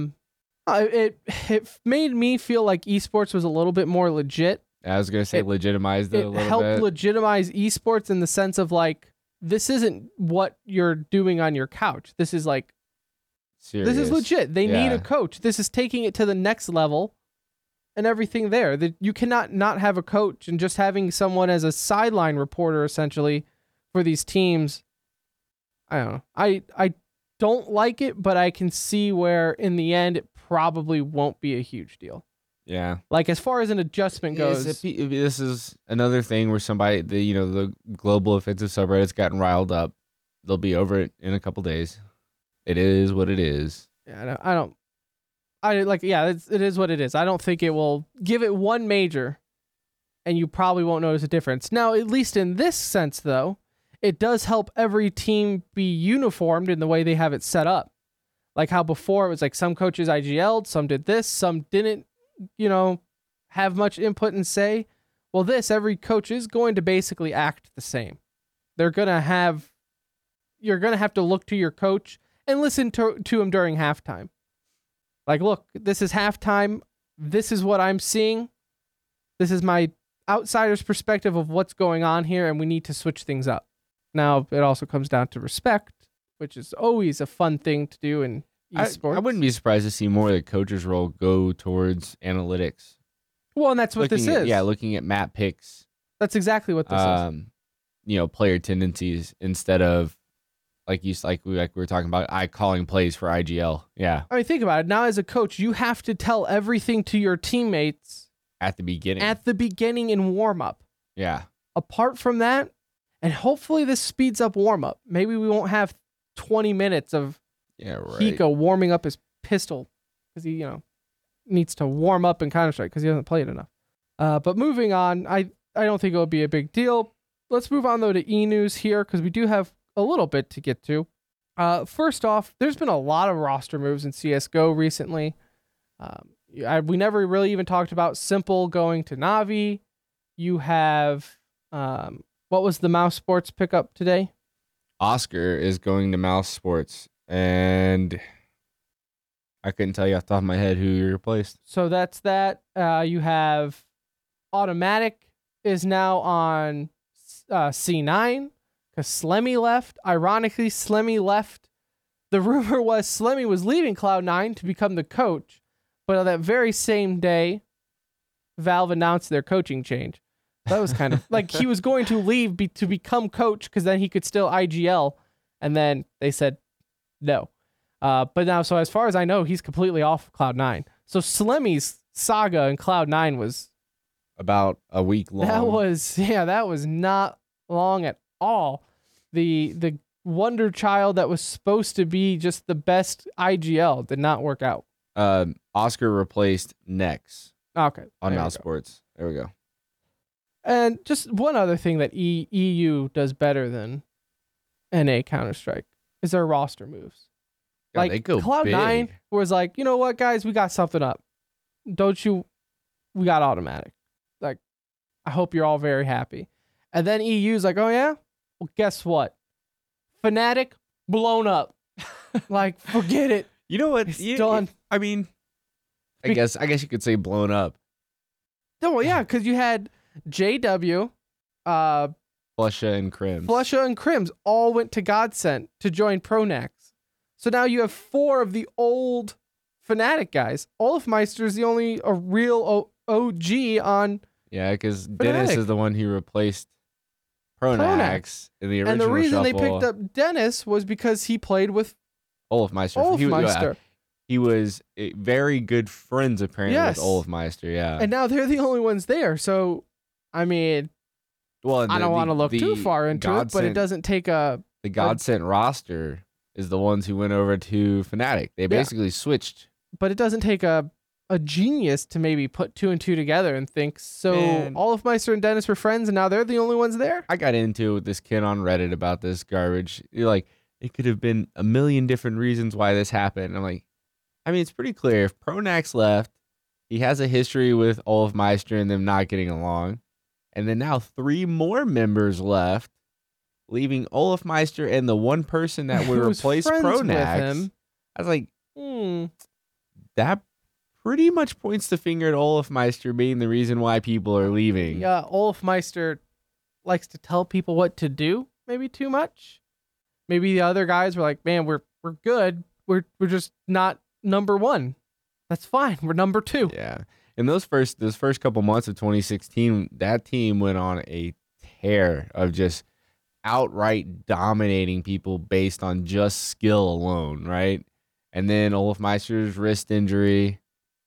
It made me feel like esports was a little bit more legit. I was going to say legitimized it a little bit. It helped legitimize esports in the sense of like, this isn't what you're doing on your couch. This is like, serious. This is legit. They need a coach. This is taking it to the next level and everything there. That you cannot not have a coach, and just having someone as a sideline reporter essentially for these teams. I don't know. I don't like it, but I can see where in the end it probably won't be a huge deal. Yeah. Like as far as an adjustment goes, This is another thing where somebody, the global offensive subreddit's gotten riled up. They'll be over it in a couple days. It is what it is. yeah, it is what it is. I don't think it will give it one major, and you probably won't notice a difference. Now, at least in this sense, though, it does help every team be uniformed in the way they have it set up. Like how before it was like some coaches IGL'd, some did this, some didn't, have much input and say. Well, every coach is going to basically act the same. You're going to have to look to your coach and listen to him during halftime. Like, look, this is halftime. This is what I'm seeing. This is my outsider's perspective of what's going on here, and we need to switch things up. Now, it also comes down to respect, which is always a fun thing to do in esports. I wouldn't be surprised to see more of the coach's role go towards analytics. Well, and that's what this is. Yeah, looking at map picks. That's exactly what this is. Player tendencies instead of like we were talking about calling plays for IGL. Yeah. I mean, think about it. Now, as a coach, you have to tell everything to your teammates at the beginning in warm up. Yeah. Apart from that, and hopefully this speeds up warm up. Maybe we won't have 20 minutes of Hiko warming up his pistol because he, needs to warm up in Counter-Strike because he hasn't played enough. But moving on, I don't think it'll be a big deal. Let's move on though to E-News here because we do have a little bit to get to. First off, there's been a lot of roster moves in CSGO recently. We never really even talked about Simple going to Navi. You have, what was the Mouse Sports pickup today? Oscar is going to Mouse Sports, and I couldn't tell you off the top of my head who you replaced. So that's that. You have Automatic is now on C9 because Slemmy left. Ironically, Slemmy left. The rumor was Slemmy was leaving Cloud9 to become the coach, but on that very same day, Valve announced their coaching change. That was kind of like he was going to leave to become coach because then he could still IGL, and then they said no. But now, so as far as I know, he's completely off Cloud9. So Slemmy's saga in Cloud9 was about a week long. That was not long at all. The wonder child that was supposed to be just the best IGL did not work out. Oscar replaced Nex. Okay. On Mouse Sports. There we go. And just one other thing that EU does better than NA Counter-Strike is their roster moves. God, like they go Cloud9 big. was like, you know what, guys, we got something up. We got Automatic. Like, I hope you're all very happy. And then EU's like, oh yeah? Well, guess what? Fnatic blown up. Like, forget it. You know what? It's done. I mean, I guess you could say blown up. No, well, yeah, because you had JW, Flusha and Crims all went to Godsent to join Pronax. So now you have 4 of the old Fnatic guys. Olafmeister is the only a real OG on. Yeah, because Dennis is the one who replaced Pronax in the original And the reason shuffle. they picked up Dennis was because he played with Olafmeister. He was very good friends apparently with Olafmeister. Yeah, and now they're the only ones there. So, I mean, I don't want to look too far into it, but it doesn't take the Godsent roster is the ones who went over to Fnatic. They basically switched. But it doesn't take a genius to maybe put 2 and 2 together and think, so Olafmeister and Dennis were friends and now they're the only ones there? I got into it with this kid on Reddit about this garbage. You're like, it could have been a million different reasons why this happened. I'm like, I mean, it's pretty clear. If Pronax left, he has a history with Olafmeister and them not getting along. And then now 3 more members left, leaving Olafmeister and the one person that would replace Pronax. I was like, that pretty much points the finger at Olafmeister being the reason why people are leaving. Yeah, Olafmeister likes to tell people what to do, maybe too much. Maybe the other guys were like, man, we're good. We're just not number 1. That's fine. We're number 2. Yeah. In those first couple months of 2016, that team went on a tear of just outright dominating people based on just skill alone, right? And then Olafmeister's wrist injury,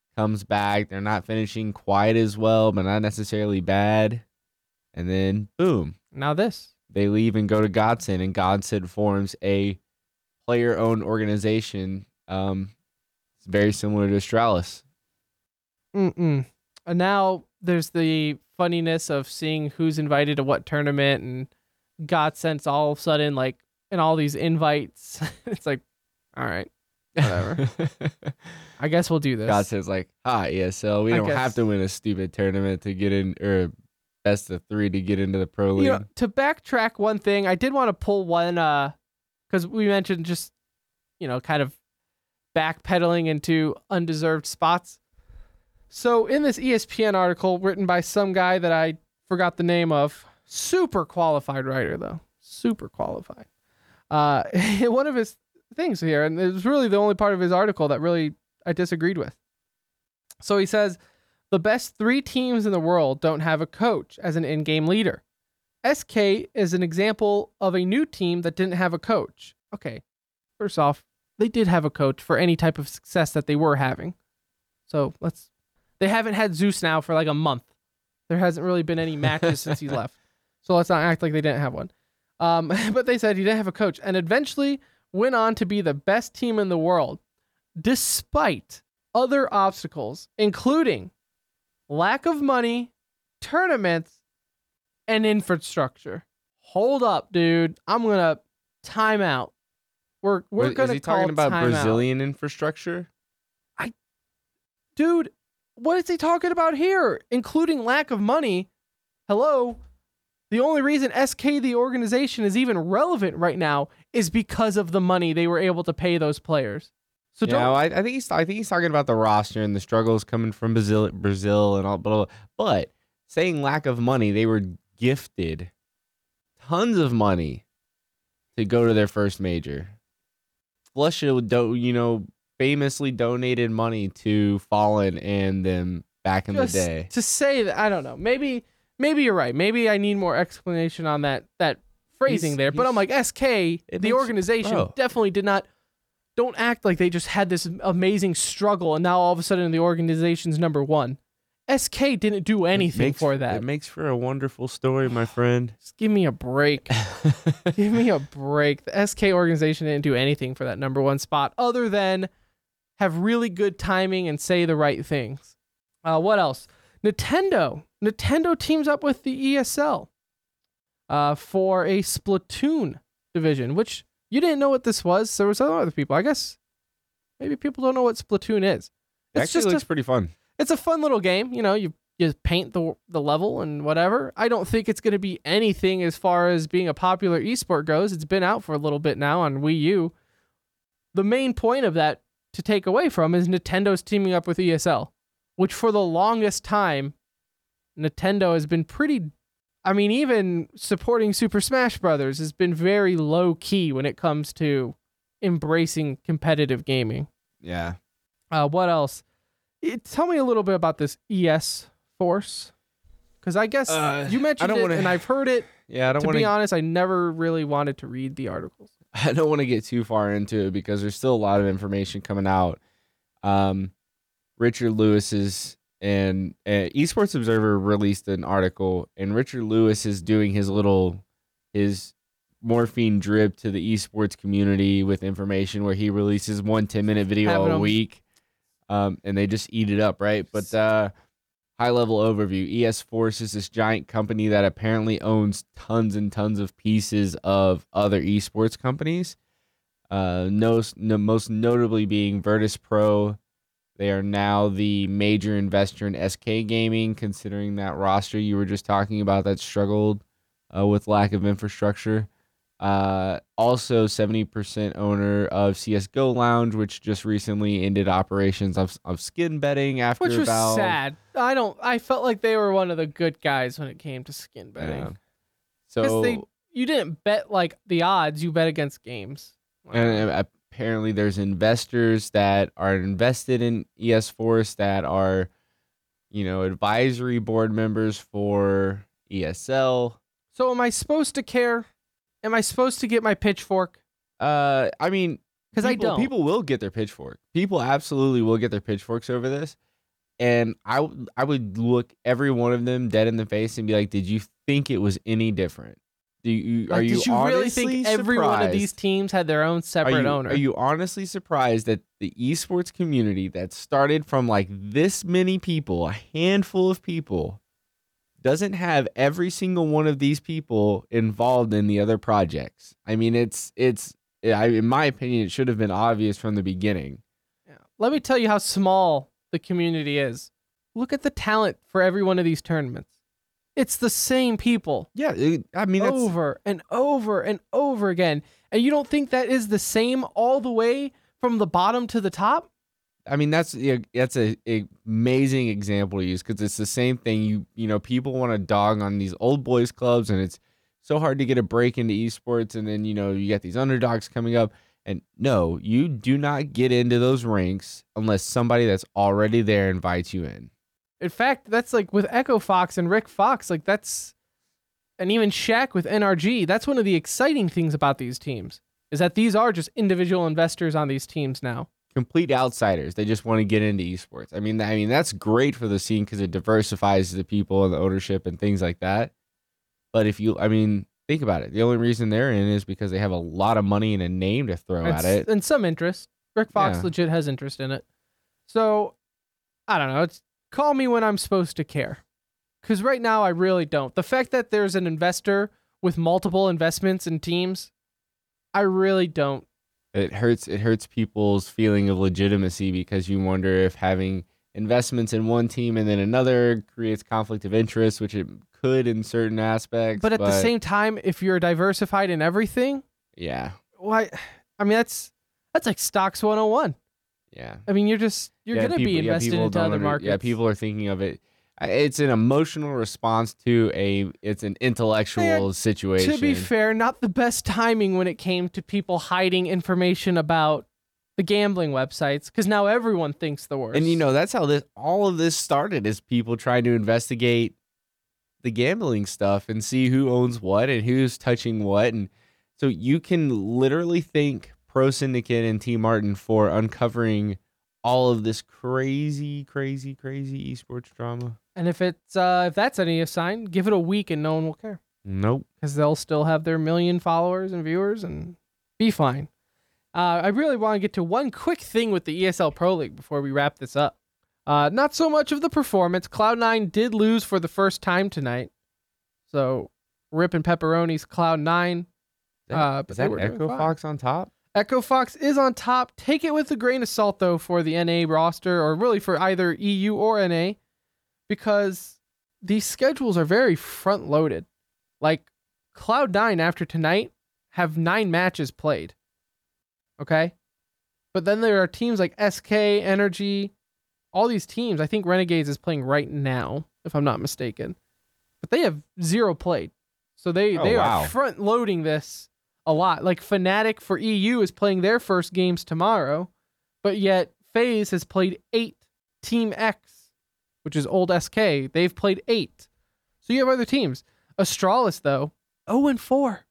comes back. They're not finishing quite as well, but not necessarily bad. And then, boom, Now this. they leave and go to Godsend, and Godsend forms a player-owned organization. It's very similar to Astralis. And now there's the funniness of seeing who's invited to what tournament, and Godsend's all of a sudden like in all these invites. It's like, all right, whatever. I guess we'll do this. Godsend's like, hi, ESL. We I don't guess. have to win a stupid tournament to get in, or best of 3 to get into the pro league. You know, to backtrack one thing, I did want to pull one because we mentioned just, kind of backpedaling into undeserved spots. So in this ESPN article written by some guy that I forgot the name of, super qualified writer though, super qualified. One of his things here, and it was really the only part of his article that really I disagreed with. So he says, the best 3 teams in the world don't have a coach as an in-game leader. SK is an example of a new team that didn't have a coach. Okay, first off, they did have a coach for any type of success that they were having. So they haven't had Zeus now for like a month. There hasn't really been any matches since he left. So let's not act like they didn't have one. But they said he didn't have a coach, and eventually went on to be the best team in the world, despite other obstacles, including lack of money, tournaments, and infrastructure. Hold up, dude. I'm gonna time out. We're gonna Is he call talking about time out. Brazilian infrastructure? Dude, what is he talking about here? Including lack of money. Hello? The only reason SK, the organization, is even relevant right now is because of the money they were able to pay those players. So Yeah, I think he's talking about the roster and the struggles coming from Brazil and all. But saying lack of money, they were gifted tons of money to go to their first major. Flusha, famously donated money to Fallen and them back in the day. to say that, I don't know. Maybe you're right. Maybe I need more explanation on that phrasing there. But I'm like, SK, the organization, definitely did not. Don't act like they just had this amazing struggle and now all of a sudden the organization's number 1. SK didn't do anything for that. It makes for a wonderful story, my friend. Just give me a break. Give me a break. The SK organization didn't do anything for that number 1 spot other than have really good timing and say the right things. What else? Nintendo teams up with the ESL for a Splatoon division, which you didn't know what this was. There were some other people. I guess maybe people don't know what Splatoon is. It actually looks pretty fun. It's a fun little game. You paint the level and whatever. I don't think it's going to be anything as far as being a popular esport goes. It's been out for a little bit now on Wii U. The main point of that to take away from is Nintendo's teaming up with ESL, which for the longest time, Nintendo has been pretty... I mean, even supporting Super Smash Brothers has been very low key when it comes to embracing competitive gaming. Yeah. What else? Tell me a little bit about this ES Force, because I guess you mentioned it and I've heard it. Yeah, I don't want to be honest. I never really wanted to read the articles. I don't want to get too far into it because there's still a lot of information coming out. Richard Lewis's and Esports Observer released an article, and Richard Lewis is doing his morphine drip to the esports community with information where he releases 1 10-minute video a week, and they just eat it up, right? But high level overview: ES Force is this giant company that apparently owns tons and tons of pieces of other esports companies. Most notably being Virtus Pro. They are now the major investor in SK Gaming, considering that roster you were just talking about that struggled with lack of infrastructure. Also 70% owner of CSGO Lounge, which just recently ended operations of skin betting after Which was Valve. sad. I felt like they were one of the good guys when it came to skin betting. Yeah. So you didn't bet like the odds, you bet against games. And apparently there's investors that are invested in ES Force that are, advisory board members for ESL. So am I supposed to care? Am I supposed to get my pitchfork? I mean, because I don't. People will get their pitchfork. People absolutely will get their pitchforks over this. And I would look every one of them dead in the face and be like, did you think it was any different? Are you did you really think honestly every one of these surprised? teams had their own separate owner? Are you honestly surprised that the esports community that started from like this many people, a handful of people, doesn't have every single one of these people involved in the other projects? I mean, in my opinion, it should have been obvious from the beginning. Yeah. Let me tell you how small the community is. Look at the talent for every one of these tournaments. It's the same people. Yeah, I mean, that's, over and over and over again. And you don't think that is the same all the way from the bottom to the top? I mean, that's a amazing example to use because it's the same thing. You know, people want to dog on these old boys clubs, and it's so hard to get a break into esports. And then, you know, you get these underdogs coming up. And no, you do not get into those ranks unless somebody that's already there invites you in. In fact, that's like with Echo Fox and Rick Fox, like that's, and even Shaq with NRG, that's one of the exciting things about these teams, is that these are just individual investors on these teams now. Complete outsiders. They just want to get into esports. I mean, that's great for the scene because it diversifies the people and the ownership and things like that. But think about it. The only reason they're in is because they have a lot of money and a name to throw at it. And some interest. Rick Fox legit has interest in it. So, I don't know. Call me when I'm supposed to care. Because right now, I really don't. The fact that there's an investor with multiple investments in teams, I really don't. It hurts people's feeling of legitimacy because you wonder if having investments in one team and then another creates conflict of interest, which it could in certain aspects. But at the same time, if you're diversified in everything, yeah. Why? I mean, that's like stocks 101. Yeah. I mean, you're going to be invested into other markets. Yeah, people are thinking of it. It's an emotional response to it's an intellectual situation. To be fair, not the best timing when it came to people hiding information about the gambling websites, because now everyone thinks the worst. And you know, that's how all of this started, is people trying to investigate the gambling stuff and see who owns what and who's touching what. And so you can literally thank Pro Syndicate and T Martin for uncovering all of this crazy esports drama. And if that's any sign, give it a week and no one will care. Nope. Because they'll still have their 1 million followers and viewers and be fine. I really want to get to one quick thing with the ESL Pro League before we wrap this up. Not so much of the performance. Cloud9 did lose for the first time tonight. So, rip and pepperonis, Cloud9. Is that Echo Fox on top? Echo Fox is on top. Take it with a grain of salt, though, for the NA roster, or really for either EU or NA, because these schedules are very front-loaded. Like, Cloud9 after tonight have 9 matches played. Okay? But then there are teams like SK, Energy, all these teams. I think Renegades is playing right now, if I'm not mistaken. But they have 0 played. So they are front-loading this a lot. Like Fnatic for EU is playing their first games tomorrow, but yet FaZe has played 8. Team X, which is old SK, they've played 8. So you have other teams. Astralis, though, 0-4.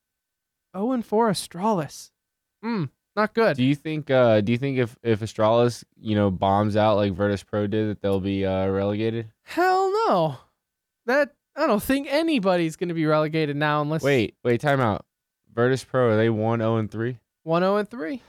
0-4 Astralis. Not good. Do you think if Astralis, bombs out like Virtus Pro did, that they'll be relegated? Hell no. I don't think anybody's going to be relegated now unless... Wait, time out. Virtus Pro, are they 1-0-3? 1-0-3.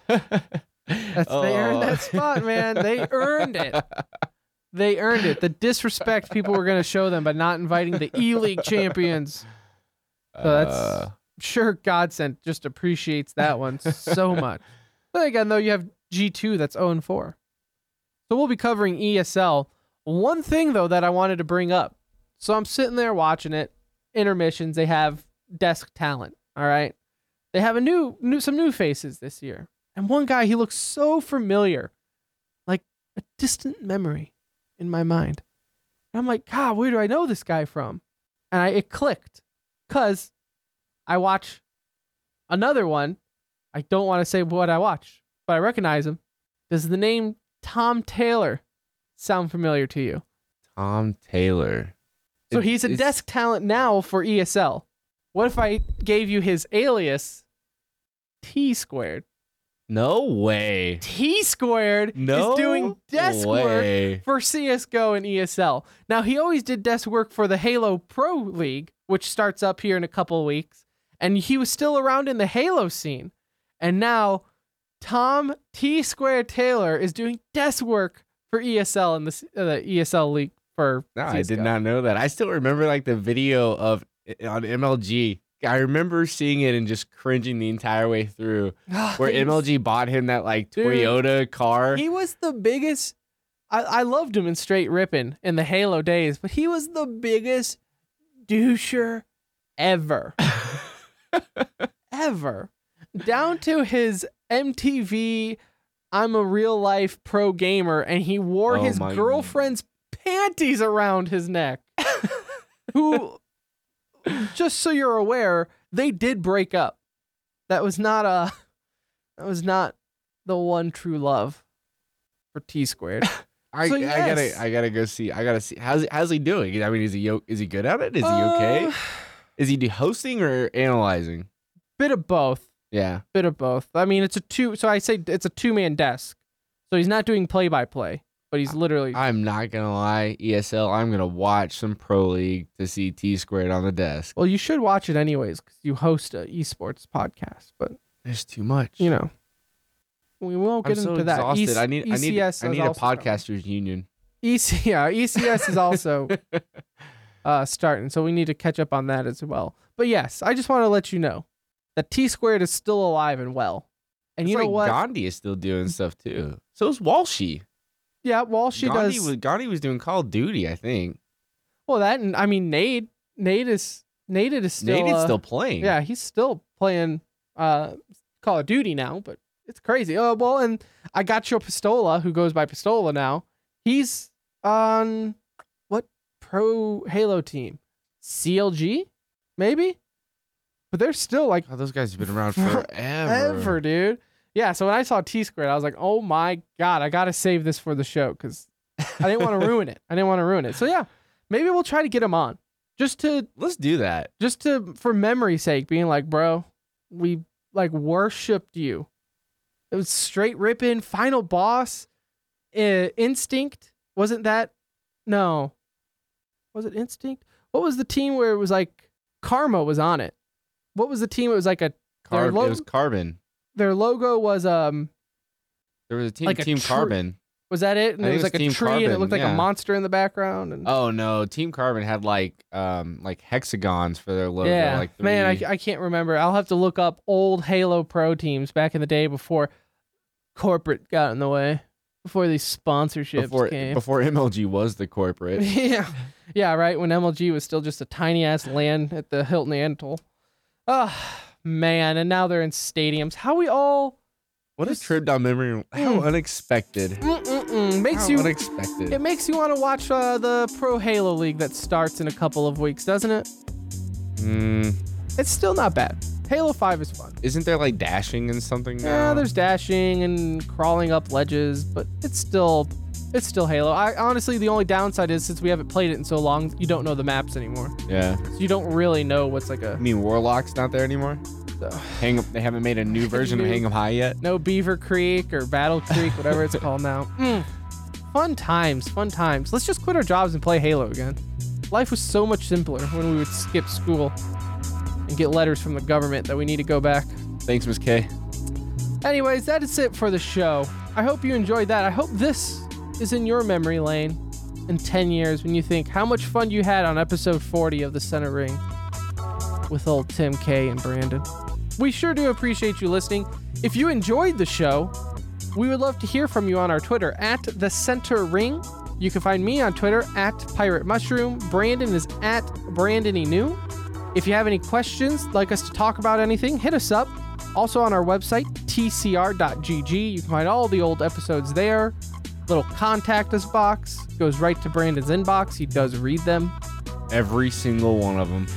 They earned that spot, man. They earned it. They earned it. The disrespect people were going to show them by not inviting the E-League champions. So that's sure Godsend just appreciates that one so much. But again, though, you have G2 that's 0-4. So we'll be covering ESL. One thing, though, that I wanted to bring up. So I'm sitting there watching it. Intermissions, they have desk talent. All right. They have some new faces this year. And one guy, he looks so familiar. Like a distant memory in my mind. And I'm like, God, where do I know this guy from? And it clicked. Because I watch another one. I don't want to say what I watch, but I recognize him. Does the name Tom Taylor sound familiar to you? Tom Taylor. So he's a desk talent now for ESL. What if I gave you his alias, T-Squared? No way. T Squared No is doing desk way. work for CSGO and ESL. Now, he always did desk work for the Halo Pro League, which starts up here in a couple of weeks, and he was still around in the Halo scene. And now, Tom T Squared Taylor is doing desk work for ESL in the ESL League for No, CSGO. I did not know that. I still remember like the video of on MLG. I remember seeing it and just cringing the entire way through. Where MLG bought him that like Dude, Toyota car. He was the biggest. I loved him in Straight Rippin' in the Halo days, but he was the biggest doucher ever. Ever. Down to his MTV, I'm a real life pro gamer, and he wore Oh his my girlfriend's panties around his neck. Who, just so you're aware, they did break up. That was not the one true love for T Squared. I gotta go see. I gotta see. How's he doing? I mean, is he good at it? Is he okay? Is he hosting or analyzing? Bit of both. Yeah. Bit of both. I mean, it's a two-man desk. So he's not doing play-by-play, but he's literally... I'm not gonna lie, ESL. I'm gonna watch some Pro League to see T Squared on the desk. Well, you should watch it anyways because you host a esports podcast. But There's too much. you know, we won't I'm get so into that. exhausted. I need ECS a is also podcasters union. ECS is also starting, so we need to catch up on that as well. But yes, I just want to let you know that T Squared is still alive and well. And It's you know like what? Gandhi is still doing stuff too. So is Walshy. Yeah, well, she does. Gandhi was doing Call of Duty, I think. Well, that and I mean, Nate is still. Nate's still playing. Yeah, he's still playing Call of Duty now, but it's crazy. Oh, well, and I got your Pistola, who goes by Pistola now. He's on what pro Halo team? CLG? Maybe? But they're still like Oh, those guys have been around forever. ever, dude. Yeah, so when I saw T Squared, I was like, oh my God, I got to save this for the show because I didn't want to ruin it. So yeah, maybe we'll try to get him on Let's do that. for memory's sake, being like, bro, we like worshipped you. It was Straight Rippin', Final Boss, Instinct. Wasn't that? No. Was it Instinct? What was the team where it was like Karma was on it? What was the team? It was like It was Carbon. their logo was There was a team, like a Team tree. Carbon. was that it? And I it think was it like was a Team tree and it Carbon, looked like yeah. a monster in the background. And Oh no, Team Carbon had like hexagons for their logo. yeah, Like man, three- I can't remember. I'll have to look up old Halo Pro teams back in the day before corporate got in the way, before these sponsorships came. before MLG was the corporate. yeah, right. When MLG was still just a tiny ass land at the Hilton Antle. Oh man, and now they're in stadiums. How we all What a trip down memory. How unexpected. makes How you unexpected. it makes you want to watch the Pro Halo League that starts in a couple of weeks, doesn't it? It's still not bad. Halo 5 is fun. Isn't there like dashing and something now? Yeah, there's dashing and crawling up ledges, but it's still Halo. I honestly, the only downside is since we haven't played it in so long, you don't know the maps anymore. Yeah. So you don't really know what's like You mean Warlock's not there anymore? They haven't made a new version of Hang 'em High yet? no Beaver Creek or Battle Creek, whatever it's called now. Fun times. Let's just quit our jobs and play Halo again. Life was so much simpler when we would skip school and get letters from the government that we need to go back. Thanks, Miss K. Anyways, that is it for the show. I hope you enjoyed that. I hope this is in your memory lane in 10 years when you think how much fun you had on episode 40 of The Center Ring with old Tim K and Brandon. We sure do appreciate you listening. If you enjoyed the show, we would love to hear from you on our Twitter at The Center Ring. You can find me on Twitter at Pirate Mushroom. Brandon is at Brandon Enu. If you have any questions, like us to talk about anything, hit us up. Also on our website, tcr.gg. You can find all the old episodes there. Little contact us box goes right to Brandon's inbox. He does read them. Every single one of them.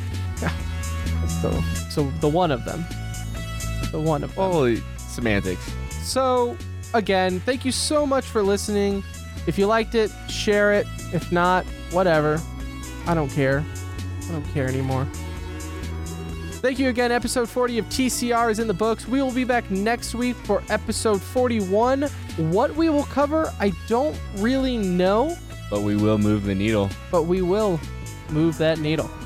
So the one of them. The one of them. Holy semantics. So, again, thank you so much for listening. If you liked it, share it. If not, whatever. I don't care. I don't care anymore. Thank you again. Episode 40 of TCR is in the books. We will be back next week for episode 41. What we will cover, I don't really know. But we will move the needle. But we will move that needle.